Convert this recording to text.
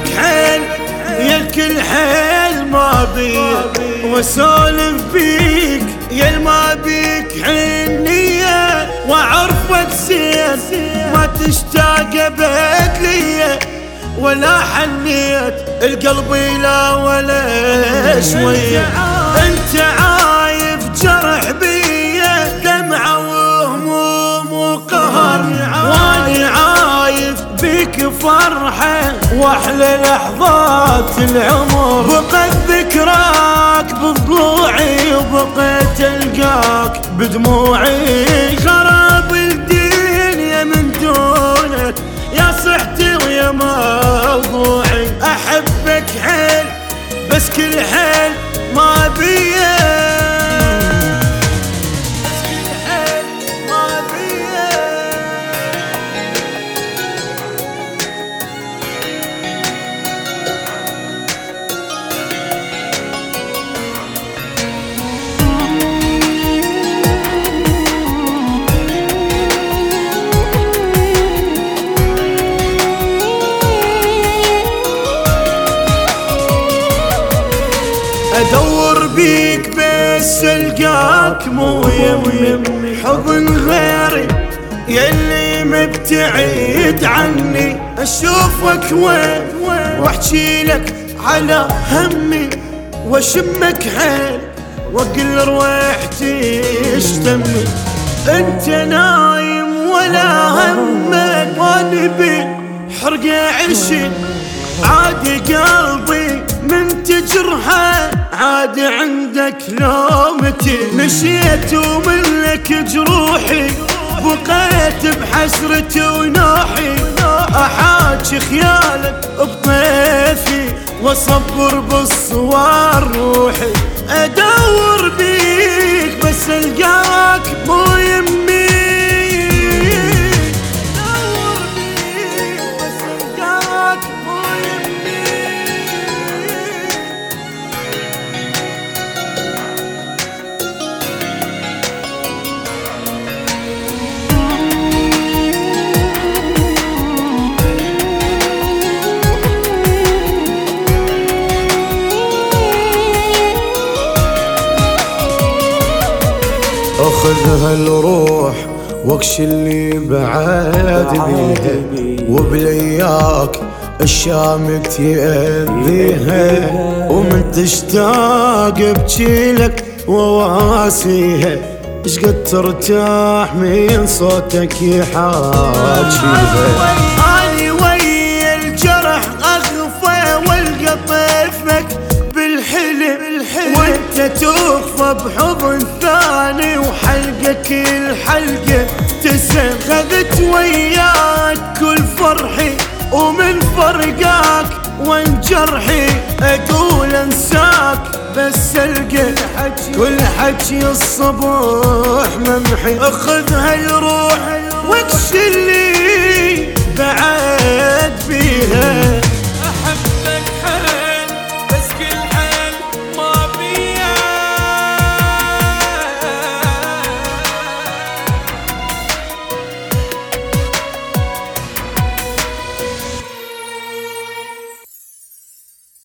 احبك حيل يا الكل حيل ما بيك، واسولف بيك يا ما بيك حنية، واعرفك زين ما تشتاق ابد ليا، ولا حنيت القلب لا ولا شوية. انت عايف جرح بيا دمعة وهموم وقهر، واني عايف بيك فرحة واحلى لحظات العمر. بقيت ذكراك بضلوعي وبقيت القاك بدموعي، خراب الدنيا من دونك يا صحتي ويا موضوعي. احبك حيل بس كل حيل ما بيا، ادور بيك بس القاك مو يمي، حضن غيري يلي مبتعد عني. اشوفك وين واحكي لك على همي، واشمك حيل واقل روحتي اشتمي. انت نايم ولا همك واني بحرقة عشق، عادي قلبي من تجرحه عادي عندك لومتي. مشيت ومنك جروحي بقيت بحسرتي ونوحي، احاجي خيالك بطيفي واصبر بالصور روحي. ادور بيك بس القاك مو يمي، ادور بيك بس القاك مو يمي. اخذ هالروح واكش اللي بعد بيها، وبلياك الشامك تأذيها، ومن تشتاق بجيلك وواسيها. اشقد ترتاح من صوتك يحاكيها. اني ويا الجرح اغفى والقى طيفك بالحلم، وانت تخفى بحضن ثاني وحلقك الحلقة تسم. خذت وياك كل فرحي ومن فرقاك وان جرحي اقول انساك، بس القى كل حكي الصبح ممحي. اخذ هالروح واكش اللي بعد بيها،